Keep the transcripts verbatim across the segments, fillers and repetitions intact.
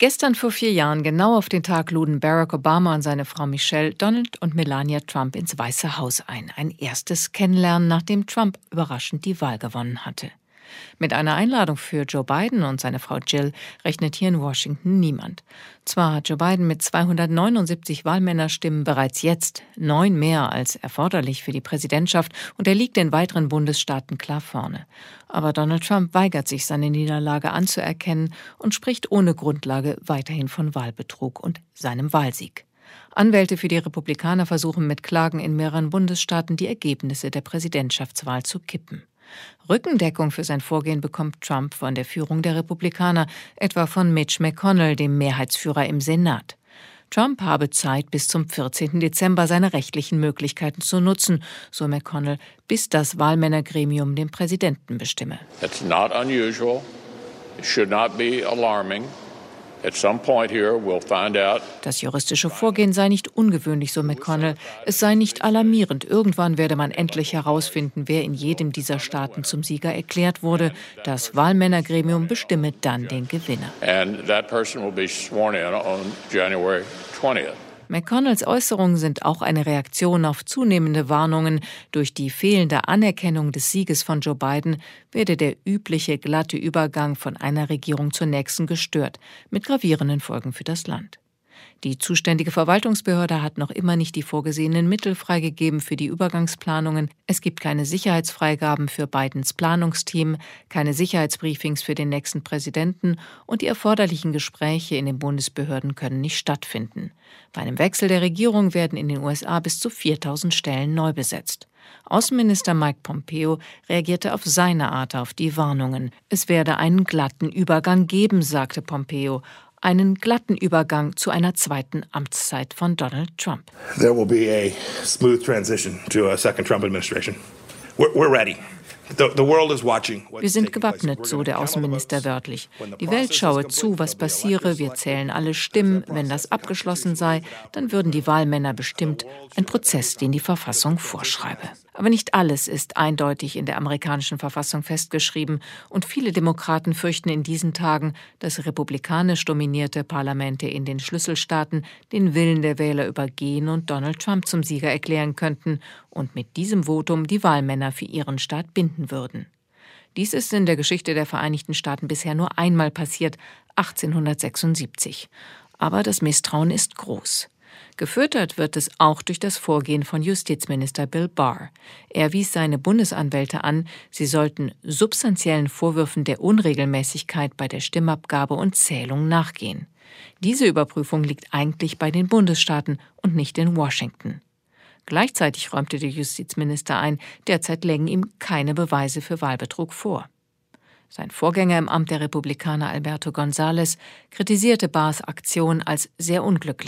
Gestern vor vier Jahren, genau auf den Tag, luden Barack Obama und seine Frau Michelle Donald und Melania Trump ins Weiße Haus ein. Ein erstes Kennenlernen, nachdem Trump überraschend die Wahl gewonnen hatte. Mit einer Einladung für Joe Biden und seine Frau Jill rechnet hier in Washington niemand. Zwar hat Joe Biden mit zweihundertneunundsiebzig Wahlmännerstimmen bereits jetzt neun mehr als erforderlich für die Präsidentschaft und er liegt in weiteren Bundesstaaten klar vorne. Aber Donald Trump weigert sich, seine Niederlage anzuerkennen und spricht ohne Grundlage weiterhin von Wahlbetrug und seinem Wahlsieg. Anwälte für die Republikaner versuchen mit Klagen in mehreren Bundesstaaten die Ergebnisse der Präsidentschaftswahl zu kippen. Rückendeckung für sein Vorgehen bekommt Trump von der Führung der Republikaner, etwa von Mitch McConnell, dem Mehrheitsführer im Senat. Trump habe Zeit, bis zum vierzehnten Dezember seine rechtlichen Möglichkeiten zu nutzen, so McConnell, bis das Wahlmännergremium den Präsidenten bestimme. That's not unusual. It should not be alarming. At some point here we'll find out. Das juristische Vorgehen sei nicht ungewöhnlich, so McConnell. Es sei nicht alarmierend. Irgendwann werde man endlich herausfinden, wer in jedem dieser Staaten zum Sieger erklärt wurde. Das Wahlmännergremium bestimme dann den Gewinner. And that person will be sworn in on January twentieth. McConnells Äußerungen sind auch eine Reaktion auf zunehmende Warnungen. Durch die fehlende Anerkennung des Sieges von Joe Biden werde der übliche glatte Übergang von einer Regierung zur nächsten gestört, mit gravierenden Folgen für das Land. Die zuständige Verwaltungsbehörde hat noch immer nicht die vorgesehenen Mittel freigegeben für die Übergangsplanungen. Es gibt keine Sicherheitsfreigaben für Bidens Planungsteam, keine Sicherheitsbriefings für den nächsten Präsidenten und die erforderlichen Gespräche in den Bundesbehörden können nicht stattfinden. Bei einem Wechsel der Regierung werden in den U S A bis zu viertausend Stellen neu besetzt. Außenminister Mike Pompeo reagierte auf seine Art auf die Warnungen. Es werde einen glatten Übergang geben, sagte Pompeo. Einen glatten Übergang zu einer zweiten Amtszeit von Donald Trump. There will be a smooth transition to a second Trump administration. We're, we're ready. The, the world is watching. Wir sind gewappnet, so der Außenminister wörtlich. Die Welt schaue zu, was passiere. Wir zählen alle Stimmen. Wenn das abgeschlossen sei, dann würden die Wahlmänner bestimmt. Ein Prozess, den die Verfassung vorschreibe. Aber nicht alles ist eindeutig in der amerikanischen Verfassung festgeschrieben. Und viele Demokraten fürchten in diesen Tagen, dass republikanisch dominierte Parlamente in den Schlüsselstaaten den Willen der Wähler übergehen und Donald Trump zum Sieger erklären könnten und mit diesem Votum die Wahlmänner für ihren Staat binden würden. Dies ist in der Geschichte der Vereinigten Staaten bisher nur einmal passiert, achtzehnhundertsechsundsiebzig. Aber das Misstrauen ist groß. Gefüttert wird es auch durch das Vorgehen von Justizminister Bill Barr. Er wies seine Bundesanwälte an, sie sollten substanziellen Vorwürfen der Unregelmäßigkeit bei der Stimmabgabe und Zählung nachgehen. Diese Überprüfung liegt eigentlich bei den Bundesstaaten und nicht in Washington. Gleichzeitig räumte der Justizminister ein, derzeit lägen ihm keine Beweise für Wahlbetrug vor. Sein Vorgänger im Amt der Republikaner Alberto Gonzales kritisierte Barrs Aktion als sehr unglücklich.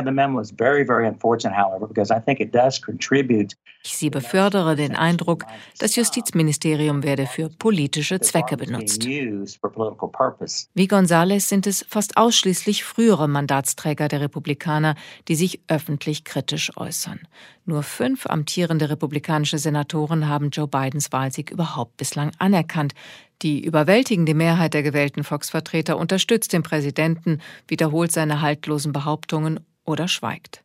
Sie befördere den Eindruck, das Justizministerium werde für politische Zwecke benutzt. Wie Gonzales sind es fast ausschließlich frühere Mandatsträger der Republikaner, die sich öffentlich kritisch äußern. Nur fünf amtierende republikanische Senatoren haben Joe Bidens Wahlsieg überhaupt bislang anerkannt. Die überwältigende Mehrheit der gewählten Volksvertreter unterstützt den Präsidenten, wiederholt seine haltlosen Behauptungen oder schweigt.